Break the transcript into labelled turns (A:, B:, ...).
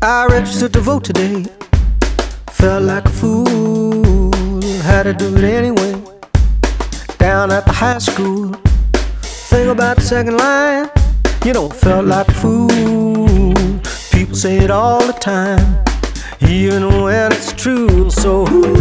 A: I registered to vote today. Felt like a fool, had to do it anyway. Down at the high school, think about the second line. You know, felt like a fool. People say it all the time, even when it's true. So